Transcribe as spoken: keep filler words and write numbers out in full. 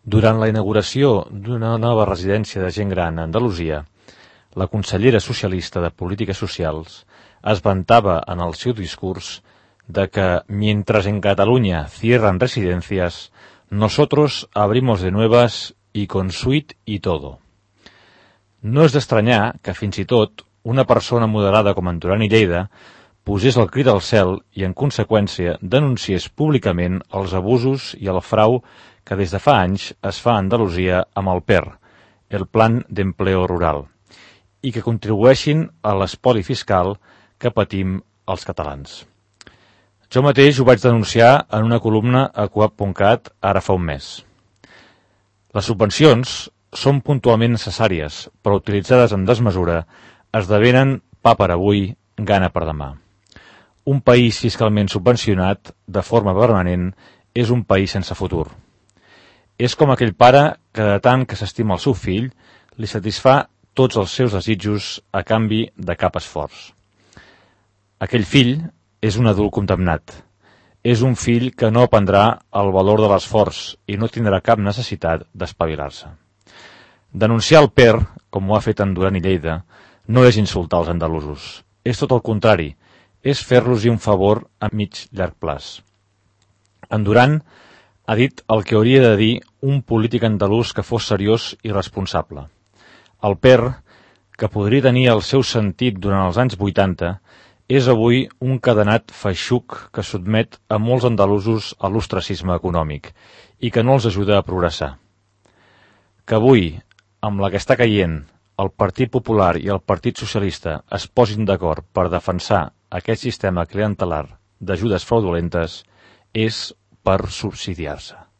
Durant la inauguració d'una nova residència de gent gran a Andalusia, la consellera socialista de Polítiques Socials es vantava en el seu discurs de que mientras en Cataluña cierran residencias, nosotros abrimos de nuevas y con suite y todo. No és d'estranyar que fins i tot una persona moderada com en Duran i Lleida posés el crit al cel i, en conseqüència, denunciés públicament els abusos i el frau que des de fa anys es fa a Andalusia amb el P E R, el Plan d'Empleo Rural, i que contribueixin a l'espoli fiscal que patim els catalans. Jo mateix ho vaig denunciar en una columna a coop punt cat ara fa un mes. Les subvencions són puntualment necessàries, però utilitzades en desmesura esdevenen pa per avui, gana per demà. Un país fiscalment subvencionat de forma permanent és un país sense futur. És com aquell pare que de tant que s'estima el seu fill li satisfà tots els seus desitjos a canvi de cap esforç. Aquell fill és un adult condemnat. És un fill que no aprendrà el valor de l'esforç i no tindrà cap necessitat d'espavilar-se. Denunciar el P E R, com ho ha fet en Duran i Lleida, no és insultar els andalusos. És tot el contrari, és fer-los-hi un favor a mig llarg plaç. En Duran ha dit el que hauria de dir un polític andalús que fos seriós i responsable. El P E R, que podria tenir el seu sentit durant els anys vuitanta, és avui un cadenat feixuc que sotmet a molts andalusos a l'ostracisme econòmic i que no els ajuda a progressar. Que avui, amb la que està caient, el Partit Popular i el Partit Socialista es posin d'acord per defensar aquest sistema clientelar d'ajudes fraudulentes és per subsidiar-se.